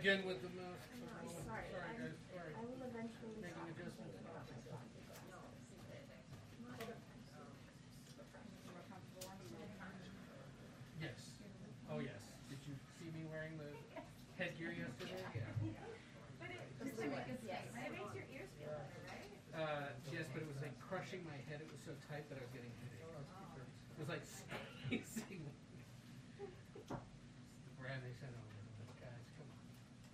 Again with the mask. I'm sorry. Sorry, guys. Sorry. I will eventually Making stop adjustments. complaining about my Yes. Oh, yes. Did you see me wearing the headgear yesterday? Yeah. But just to make a statement, it makes your ears feel better, right? Yes, but it was like crushing my head. It was so tight that I was getting headache. It was like squeezing. Brad, they sent over. Like, guys, come on.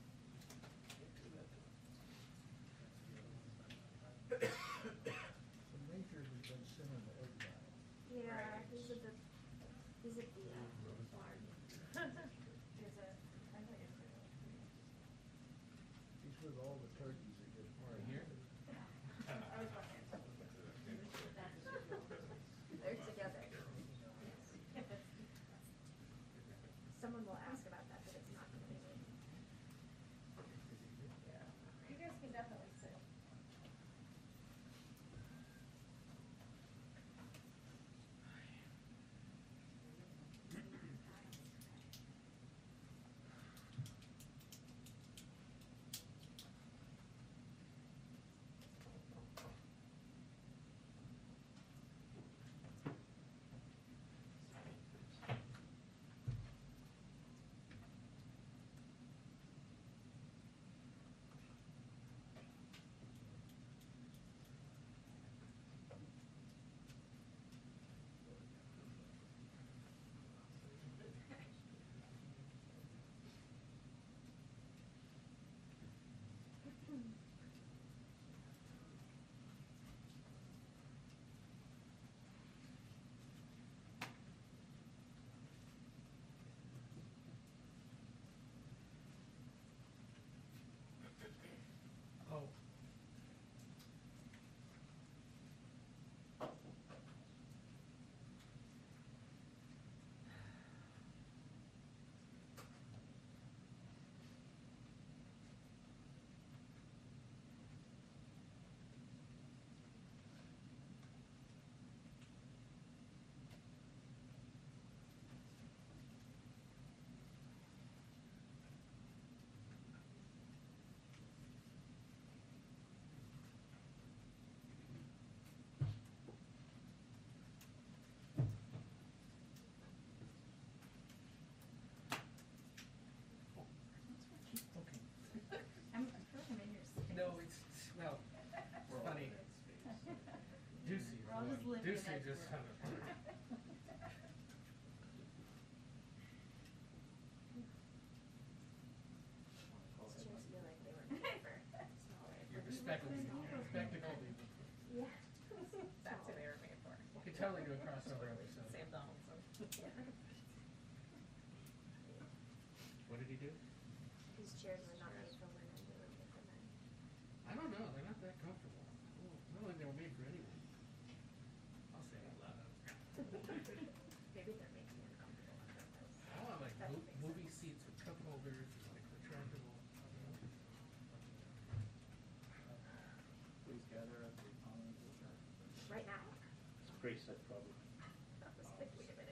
The major has been sending the egg down. Yeah, he's at the barn. He's with all the turkeys that get Right born. here. They're together. Someone will ask about that, but it's not going to be me. You guys can definitely sit. Oh. Okay. I'm feeling in your space. No, it's well, it's funny. Ducey, We're all just living in Ducey that just world. kind of. These chairs feel like they were made for smaller. You're spectacle people. Yeah. That's who they were made for. You could totally do a crossover episode. Sam Donaldson. What did he do? These chairs were not made for women, they were made for men. I don't know. They're not that comfortable. I don't think they were made for anyone. I'll say it out loud. Maybe they're making it comfortable on purpose. I want like That would make movie sense. seats with cup holders, and, like retractable. Please gather at the common. Right now? It's preset probably. That was like, wait a minute.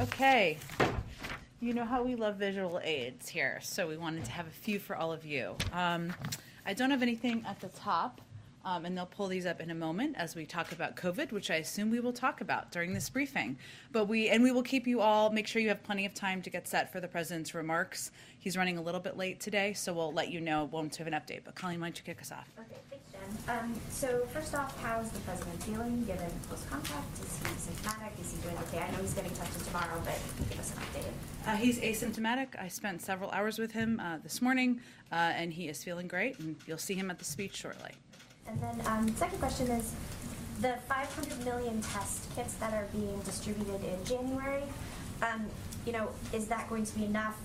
Okay. You know how we love visual aids here, so we wanted to have a few for all of you. I don't have anything at the top, and they'll pull these up in a moment as we talk about COVID, which I assume we will talk about during this briefing. But we will keep you all, make sure you have plenty of time to get set for the president's remarks. He's running a little bit late today, so we'll let you know once we have an update. But Colleen, why don't you kick us off? Okay, thanks, Jen. So first off, how's the president feeling given close contact? Is he symptomatic? Is he doing okay? I know he's getting tested tomorrow, but can you give us an update? He's asymptomatic. I spent several hours with him this morning, and he is feeling great, and you'll see him at the speech shortly. And then second question is, the 500 million test kits that are being distributed in January, is that going to be enough?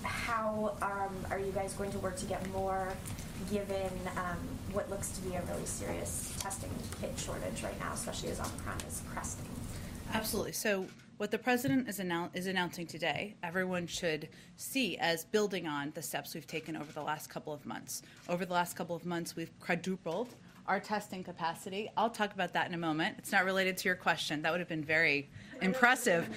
How are you guys going to work to get more, given what looks to be a really serious testing kit shortage right now, especially as Omicron is cresting? Absolutely. So what the president is announcing today, everyone should see as building on the steps we've taken over the last couple of months. Over the last couple of months, we've quadrupled our testing capacity. I'll talk about that in a moment. It's not related to your question. That would have been very impressive.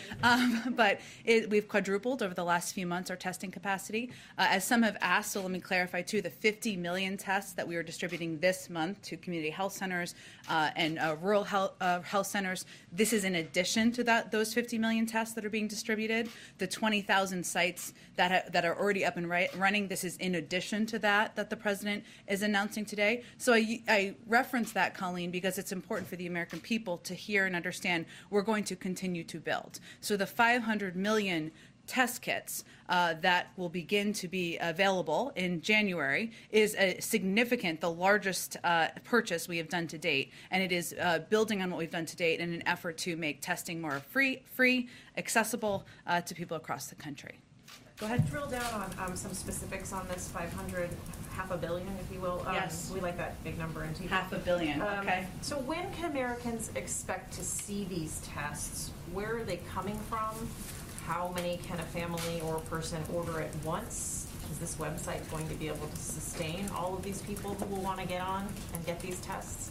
But we've quadrupled over the last few months our testing capacity. As some have asked, so let me clarify too, the 50 million tests that we are distributing this month to community health centers and rural health centers, this is in addition to those 50 million tests that are being distributed. The 20,000 sites that are already up and running, this is in addition to that the president is announcing today. So I reference that, Colleen, because it's important for the American people to hear and understand we're going to continue to build. So the 500 million test kits that will begin to be available in January is a significant, the largest purchase we have done to date, and it is building on what we've done to date in an effort to make testing more free, accessible to people across the country. Go ahead. Drill down on some specifics on this 500, half a billion, if you will. Yes. We like that big number in TV. $500 million, okay. So when can Americans expect to see these tests? Where are they coming from? How many can a family or a person order at once? Is this website going to be able to sustain all of these people who will want to get on and get these tests?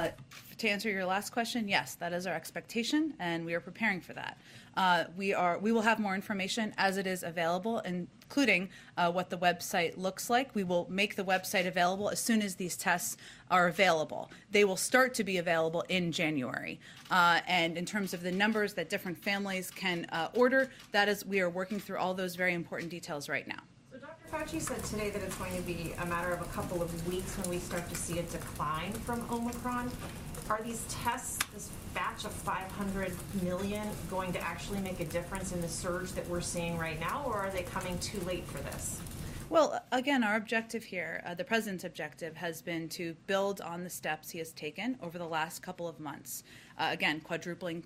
To answer your last question, yes, that is our expectation, and we are preparing for that. We will have more information as it is available, including what the website looks like. We will make the website available as soon as these tests are available. They will start to be available in January. And in terms of the numbers that different families can order, we are working through all those very important details right now. So Dr. Fauci said today that it's going to be a matter of a couple of weeks when we start to see a decline from Omicron. Are these tests, this batch of 500 million, going to actually make a difference in the surge that we're seeing right now, or are they coming too late for this? Well, again, our objective here, the president's objective, has been to build on the steps he has taken over the last couple of months. Again, quadrupling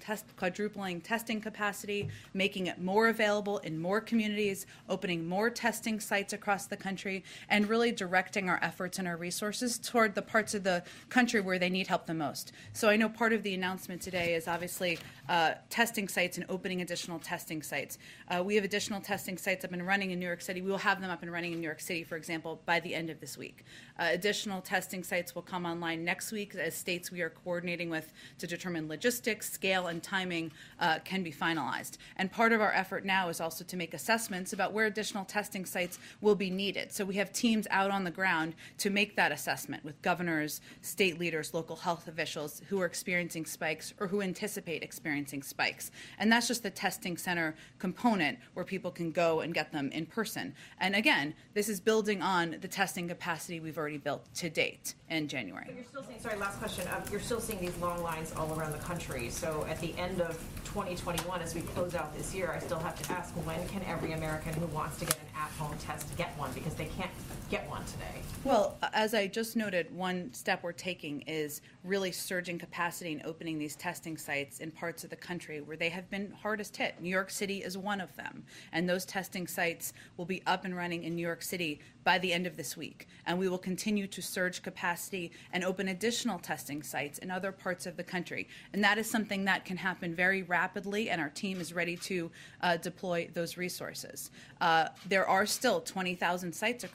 testing capacity, making it more available in more communities, opening more testing sites across the country, and really directing our efforts and our resources toward the parts of the country where they need help the most. So I know part of the announcement today is obviously testing sites and opening additional testing sites. We have additional testing sites up and running in New York City. We will have them up and running in New York City, for example, by the end of this week. Additional testing sites will come online next week as states we are coordinating with to determine logistics, scale, and timing can be finalized. And part of our effort now is also to make assessments about where additional testing sites will be needed. So we have teams out on the ground to make that assessment with governors, state leaders, local health officials who are experiencing spikes or who anticipate experiencing spikes. And that's just the testing center component where people can go and get them in person. And again, this is building on the testing capacity we've already built to date in January. But you're still seeing, sorry, last question. You're still seeing these long lines all around the country. So at the end of 2021, as we close out this year, I still have to ask, when can every American who wants to get an at-home test get one? Because they can't get one today. Well, as I just noted, one step we're taking is really surging capacity and opening these testing sites in parts of the country where they have been hardest hit. New York City is one of them. And those testing sites will be up and running in New York City by the end of this week. And we will continue to surge capacity and open additional testing sites in other parts of the country. And that is something that can happen very rapidly, and our team is ready to deploy those resources. There are still 20,000 sites across the country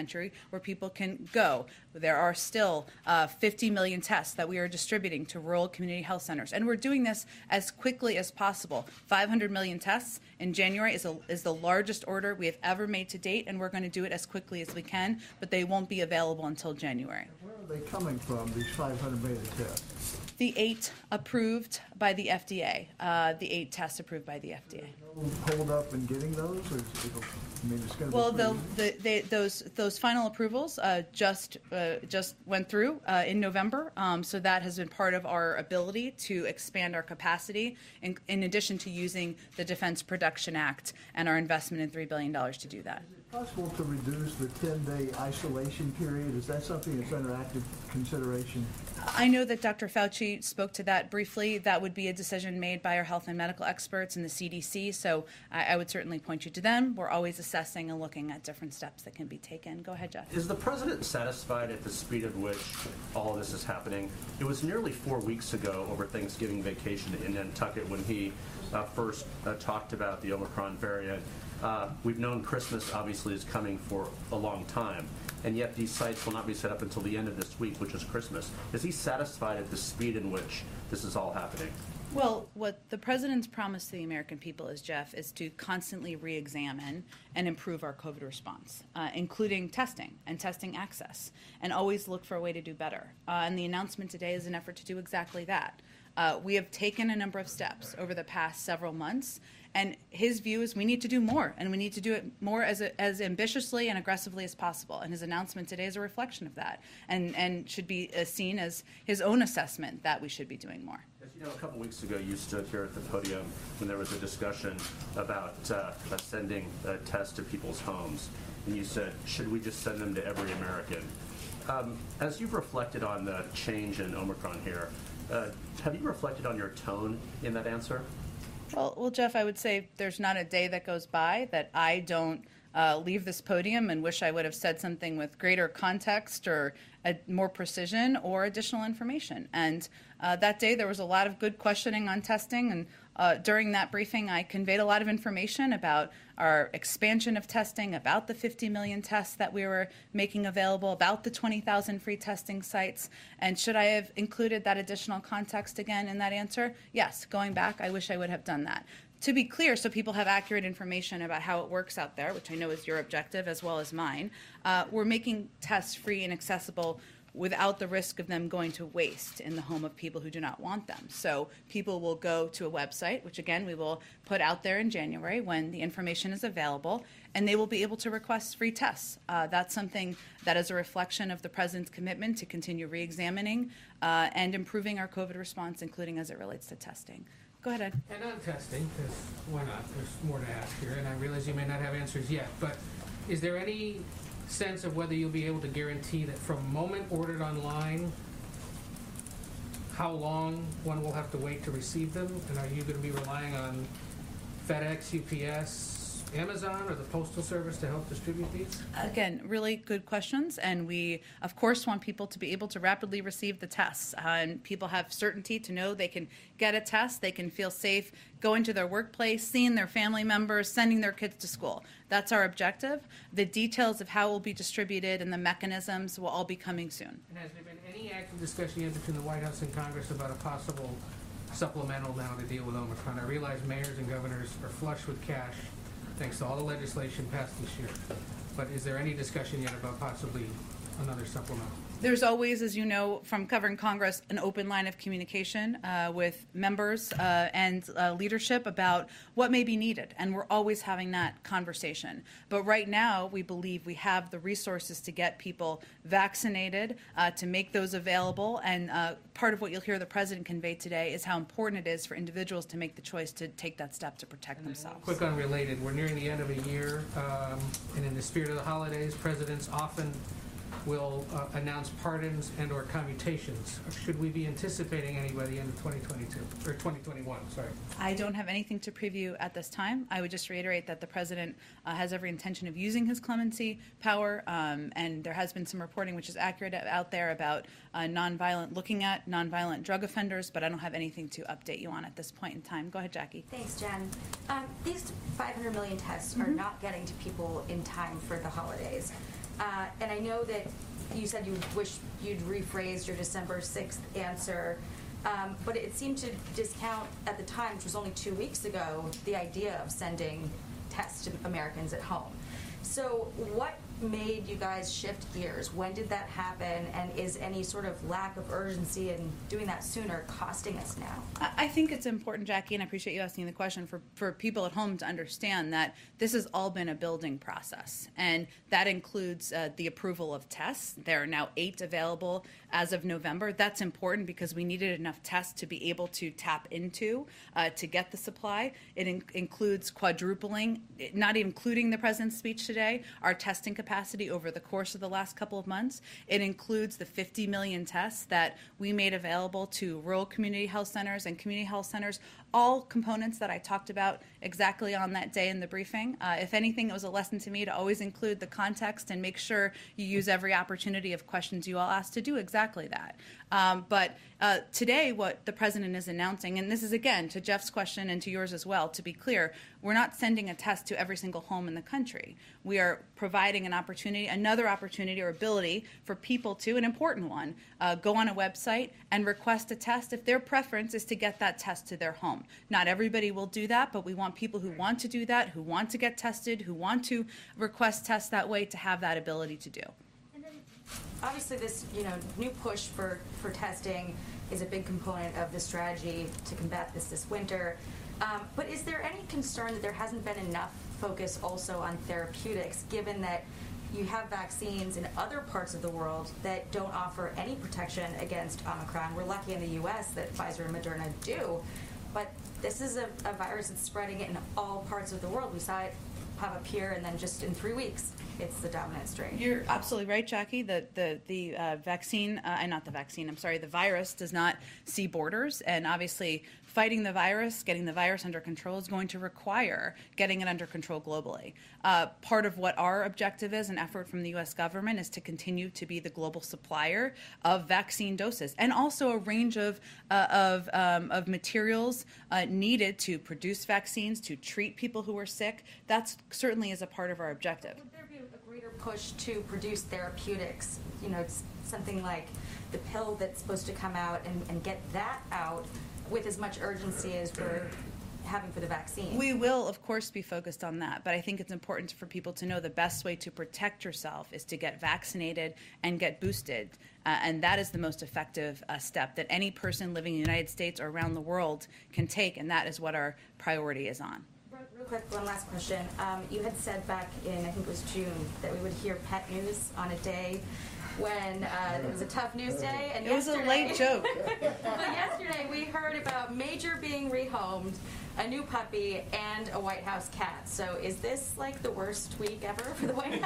country where people can go. There are still 50 million tests that we are distributing to rural community health centers, and we're doing this as quickly as possible. 500 million tests in January is the largest order we have ever made to date, and we're going to do it as quickly as we can, but they won't be available until January. Where are they coming from, these 500 million tests? The 8 approved by the FDA, the 8 tests approved by the FDA. No hold up in getting those, or it's going to Well, be those final approvals just went through in November, so that has been part of our ability to expand our capacity, in addition to using the Defense Production Act and our investment in $3 billion to do that. Is it possible to reduce the 10-day isolation period? Is that something that's under active consideration? I know that Dr. Fauci spoke to that briefly. That would be a decision made by our health and medical experts in the CDC, so I would certainly point you to them. We're always assessing and looking at different steps that can be taken. Go ahead, Jeff. Is the president satisfied at the speed at which all of this is happening? It was nearly 4 weeks ago over Thanksgiving vacation in Nantucket when he first talked about the Omicron variant. We've known Christmas obviously is coming for a long time, and yet these sites will not be set up until the end of this week, which is Christmas. Is he satisfied at the speed in which this is all happening? Well, what the president's promise to the American people is, Jeff, is to constantly re-examine and improve our COVID response, including testing and testing access, and always look for a way to do better. And the announcement today is an effort to do exactly that. We have taken a number of steps over the past several months, and his view is we need to do more, and we need to do it more as ambitiously and aggressively as possible. And his announcement today is a reflection of that, and should be seen as his own assessment that we should be doing more. As you know, a couple weeks ago, you stood here at the podium when there was a discussion about sending tests to people's homes, and you said, should we just send them to every American? As you've reflected on the change in Omicron here, have you reflected on your tone in that answer? Well, Jeff, I would say there's not a day that goes by that I don't leave this podium and wish I would have said something with greater context or more precision or additional information. And that day there was a lot of good questioning on testing, and during that briefing I conveyed a lot of information about our expansion of testing, about the 50 million tests that we were making available, about the 20,000 free testing sites. And should I have included that additional context again in that answer? Yes, going back, I wish I would have done that. To be clear, so people have accurate information about how it works out there, which I know is your objective as well as mine, we're making tests free and accessible without the risk of them going to waste in the home of people who do not want them. So people will go to a website, which again we will put out there in January when the information is available, and they will be able to request free tests. That's something that is a reflection of the president's commitment to continue re-examining and improving our COVID response, including as it relates to testing. Go ahead, Ed. And on testing, because why not? There's more to ask here, and I realize you may not have answers yet, but is there any sense of whether you'll be able to guarantee that from moment ordered online, how long one will have to wait to receive them? And are you going to be relying on FedEx, UPS, Amazon, or the Postal Service to help distribute these? Again, really good questions, and we, of course, want people to be able to rapidly receive the tests. And people have certainty to know they can get a test, they can feel safe going to their workplace, seeing their family members, sending their kids to school. That's our objective. The details of how it will be distributed and the mechanisms will all be coming soon. And has there been any active discussion yet between the White House and Congress about a possible supplemental now to deal with Omicron? I realize mayors and governors are flush with cash thanks to all the legislation passed this year. But is there any discussion yet about possibly another supplemental? There's always, as you know, from covering Congress, an open line of communication with members and leadership about what may be needed, and we're always having that conversation. But right now, we believe we have the resources to get people vaccinated, to make those available, and part of what you'll hear the president convey today is how important it is for individuals to make the choice to take that step to protect themselves. Quick unrelated, we're nearing the end of a year, and in the spirit of the holidays, presidents often will announce pardons and or commutations. Should we be anticipating any by the end of 2022 or 2021? Sorry. I don't have anything to preview at this time. I would just reiterate that the president has every intention of using his clemency power, and there has been some reporting which is accurate out there about looking at nonviolent drug offenders, but I don't have anything to update you on at this point in time. Go ahead, Jackie. Thanks, Jen. These 500 million tests are not getting to people in time for the holidays. And I know that you said you wish you'd rephrased your December 6th answer, but it seemed to discount at the time, which was only 2 weeks ago, the idea of sending tests to Americans at home. So what made you guys shift gears? When did that happen? And is any sort of lack of urgency in doing that sooner costing us now? I think it's important, Jackie, and I appreciate you asking the question, for people at home to understand that this has all been a building process. And that includes the approval of tests. There are now 8 available as of November. That's important because we needed enough tests to be able to tap into to get the supply. It includes quadrupling, not including the president's speech today, our testing capacity over the course of the last couple of months. It includes the 50 million tests that we made available to rural community health centers and community health centers, all components that I talked about exactly on that day in the briefing. If anything, it was a lesson to me to always include the context and make sure you use every opportunity of questions you all ask to do exactly that. But today, what the president is announcing, and this is again to Jeff's question and to yours as well, to be clear, we're not sending a test to every single home in the country. We are providing an opportunity, another opportunity or ability for people to, an important one, go on a website and request a test if their preference is to get that test to their home. Not everybody will do that, but we want people who want to do that, who want to get tested, who want to request tests that way, to have that ability to do. Obviously, this new push for testing is a big component of the strategy to combat this winter. But is there any concern that there hasn't been enough focus also on therapeutics, given that you have vaccines in other parts of the world that don't offer any protection against Omicron? We're lucky in the U.S. that Pfizer and Moderna do, but this is a virus that's spreading it in all parts of the world. We saw it pop up here, and then just in 3 weeks, it's the dominant strain. You're absolutely right, Jackie. The virus does not see borders, and obviously fighting the virus, getting the virus under control is going to require getting it under control globally. Part of what our objective is, an effort from the U.S. government, is to continue to be the global supplier of vaccine doses, and also a range of materials needed to produce vaccines, to treat people who are sick. That certainly is a part of our objective. Would there be a greater push to produce therapeutics? It's something like the pill that's supposed to come out and get that out with as much urgency as we're having for the vaccine. We will, of course, be focused on that, but I think it's important for people to know the best way to protect yourself is to get vaccinated and get boosted, and that is the most effective step that any person living in the United States or around the world can take, and that is what our priority is on. Real quick, one last question. You had said back in, I think it was June, that we would hear pet news on a day when it was a tough news day. And it was a late joke. But yesterday we heard about Major being rehomed, a new puppy, and a White House cat. So is this like the worst week ever for the White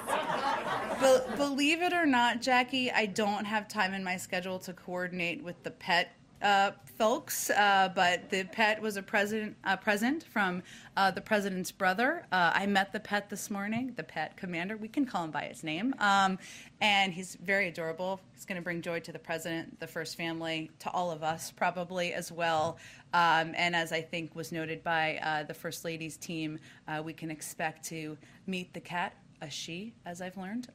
House? Believe it or not, Jackie, I don't have time in my schedule to coordinate with the pet folks, but the pet was a present from the president's brother. I met the pet this morning, the pet commander. We can call him by his name. And he's very adorable. He's going to bring joy to the president, the first family, to all of us probably as well. And as I think was noted by the First Lady's team, we can expect to meet the cat, a she, as I've learned,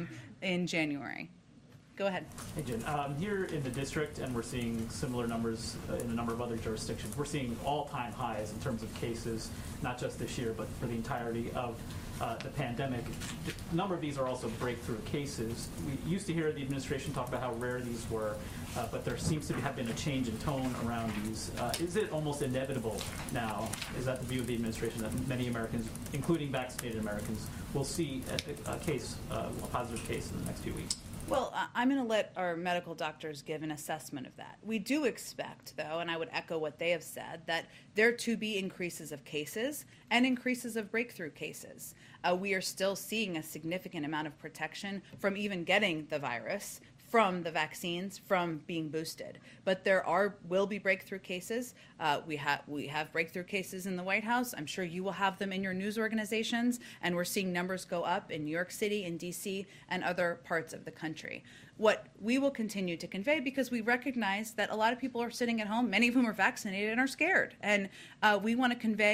in January. Go ahead. Hey, Jen. Here in the district, and we're seeing similar numbers in a number of other jurisdictions, we're seeing all-time highs in terms of cases, not just this year, but for the entirety of the pandemic. A number of these are also breakthrough cases. We used to hear the administration talk about how rare these were, but there seems to have been a change in tone around these. Is it almost inevitable now, is that the view of the administration, that many Americans, including vaccinated Americans, will see a positive case in the next few weeks? Well, I'm going to let our medical doctors give an assessment of that. We do expect, though, and I would echo what they have said, that there to be increases of cases and increases of breakthrough cases. We are still seeing a significant amount of protection from even getting the virus, from the vaccines, from being boosted. But there will be breakthrough cases. We have breakthrough cases in the White House. I'm sure you will have them in your news organizations, and we're seeing numbers go up in New York City, in D.C., and other parts of the country. What we will continue to convey, because we recognize that a lot of people are sitting at home, many of whom are vaccinated and are scared. And we want to convey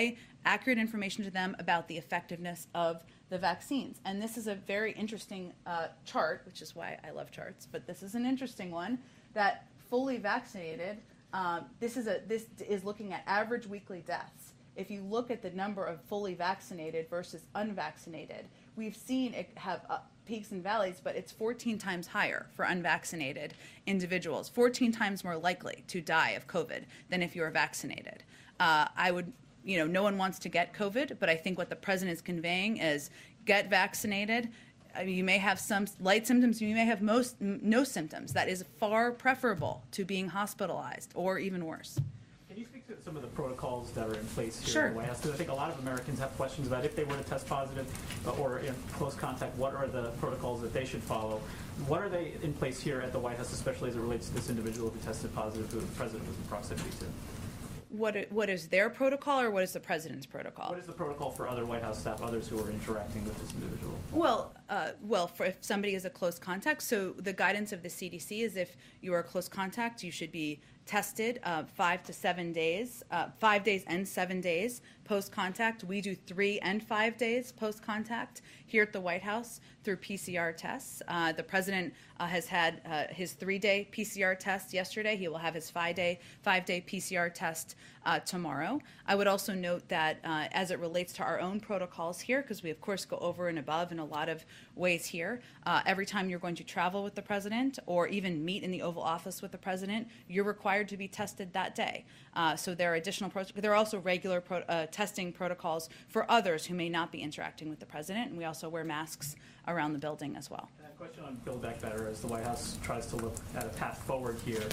accurate information to them about the effectiveness of the vaccines. And this is a very interesting chart, which is why I love charts, but this is an interesting one, that fully vaccinated, this is looking at average weekly deaths. If you look at the number of fully vaccinated versus unvaccinated, we've seen it have peaks and valleys, but it's 14 times higher for unvaccinated individuals, 14 times more likely to die of COVID than if you are vaccinated. No one wants to get COVID, but I think what the president is conveying is get vaccinated. I mean, you may have some light symptoms, you may have no symptoms. That is far preferable to being hospitalized or even worse. Can you speak to some of the protocols that are in place here Sure. in the White House? Because I think a lot of Americans have questions about if they were to test positive or in close contact, what are the protocols that they should follow? What are they in place here at the White House, especially as it relates to this individual who tested positive, who the president was in proximity to? What is their protocol, or what is the president's protocol? What is the protocol for other White House staff, others who are interacting with this individual? Well, for if somebody is a close contact, so the guidance of the CDC is if you are a close contact, you should be tested 5 to 7 days, 5 days and 7 days post-contact. We do 3 and 5 days post-contact here at the White House through PCR tests. The president has had his 3-day PCR test yesterday. He will have his 5-day PCR test tomorrow. I would also note that as it relates to our own protocols here, because we of course go over and above in a lot of ways here, every time you're going to travel with the president or even meet in the Oval Office with the president, you're required to be tested that day. So there are additional there are also regular testing protocols for others who may not be interacting with the president, and we also wear masks around the building as well. And a question on Build Back Better as the White House tries to look at a path forward here.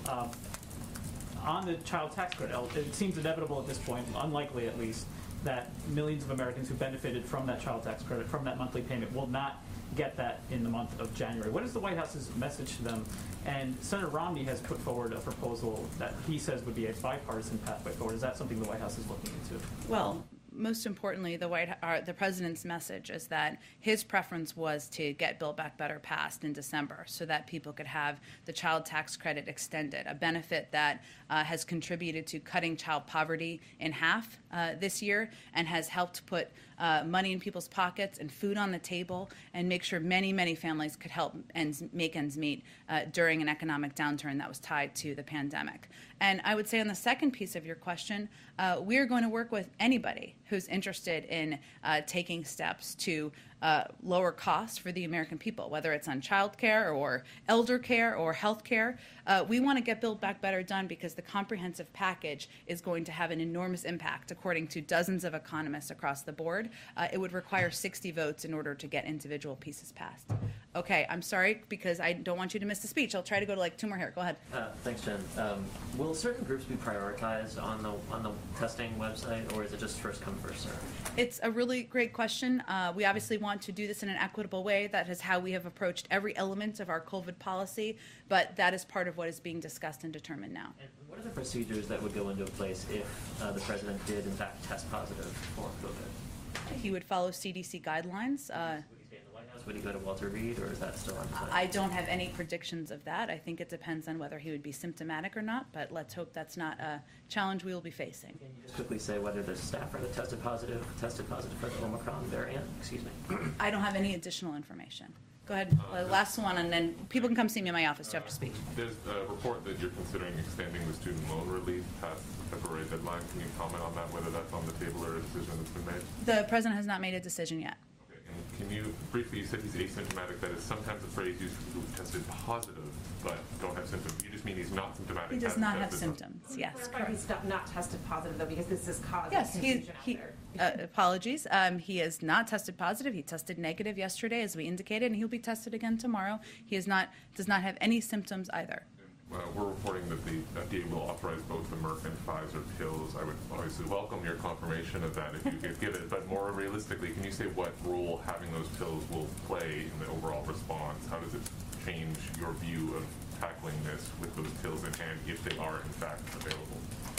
On the child tax credit, it seems inevitable at this point, unlikely at least, that millions of Americans who benefited from that child tax credit, from that monthly payment, will not get that in the month of January. What is the White House's message to them? And Senator Romney has put forward a proposal that he says would be a bipartisan pathway forward. Is that something the White House is looking into? Well, most importantly, the president's message is that his preference was to get Build Back Better passed in December so that people could have the child tax credit extended, a benefit that has contributed to cutting child poverty in half this year and has helped put money in people's pockets and food on the table and make sure many, many families could help make ends meet during an economic downturn that was tied to the pandemic. And I would say on the second piece of your question, we are going to work with anybody who's interested in taking steps to lower costs for the American people, whether it's on child care or elder care or health care. We want to get Build Back Better done because the comprehensive package is going to have an enormous impact, according to dozens of economists across the board. It would require 60 votes in order to get individual pieces passed. Okay, I'm sorry, because I don't want you to miss the speech. I'll try to go to like 2 more here. Go ahead. Thanks, Jen. Will certain groups be prioritized on the testing website, or is it just first come, first serve? It's a really great question. We obviously want to do this in an equitable way. That is how we have approached every element of our COVID policy, but that is part of what is being discussed and determined now. And what are the procedures that would go into place if the president did, in fact, test positive for COVID? He would follow CDC guidelines. Would he stay in the White House? Would he go to Walter Reed, or is that still undecided? I don't have any predictions of that. I think it depends on whether he would be symptomatic or not, but let's hope that's not a challenge we will be facing. Can you just quickly say whether the staffer that tested positive for the Omicron variant? Excuse me. I don't have any additional information. Go ahead. Last one, and then people can come see me in my office to have to speak. There's a report that you're considering extending the student loan relief past the February deadline. Can you comment on that, whether that's on the table or a decision that's been made? The president has not made a decision yet. Okay. And can you briefly, you said he's asymptomatic. That is sometimes a phrase used for who tested positive but don't have symptoms. You just mean he's not symptomatic. He does not have symptoms. Yes. Clarify, he's not tested positive though, because this is causing Yes, confusion out there. Apologies. He has not tested positive. He tested negative yesterday, as we indicated, and he'll be tested again tomorrow. He does not have any symptoms either. We're reporting that the FDA will authorize both the Merck and Pfizer pills. I would obviously welcome your confirmation of that if you could give it. But more realistically, can you say what role having those pills will play in the overall response? How does it change your view of tackling this with those pills in hand if they are in fact available?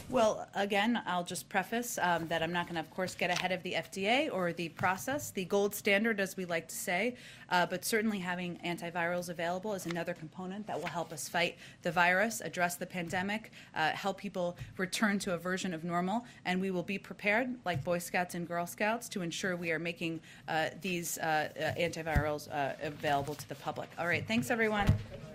Well, again, I'll just preface that I'm not going to, of course, get ahead of the FDA or the process, the gold standard, as we like to say, but certainly having antivirals available is another component that will help us fight the virus, address the pandemic, help people return to a version of normal, and we will be prepared, like Boy Scouts and Girl Scouts, to ensure we are making these antivirals available to the public. All right, thanks, everyone.